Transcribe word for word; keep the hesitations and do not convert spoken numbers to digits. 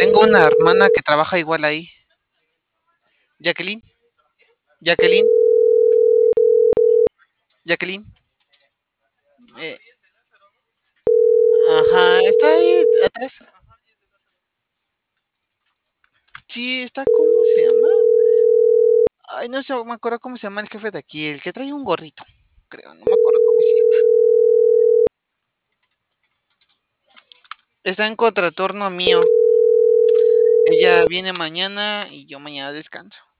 Tengo una hermana que trabaja igual ahí. Jacqueline. Jacqueline. Jacqueline. Eh, ajá, está ahí atrás. Sí, está, ¿cómo se llama? Ay, no sé, me acuerdo cómo se llama el jefe de aquí, el que trae un gorrito, creo, no me acuerdo cómo se llama. Está en contraturno mío. Ella viene mañana y yo mañana descanso.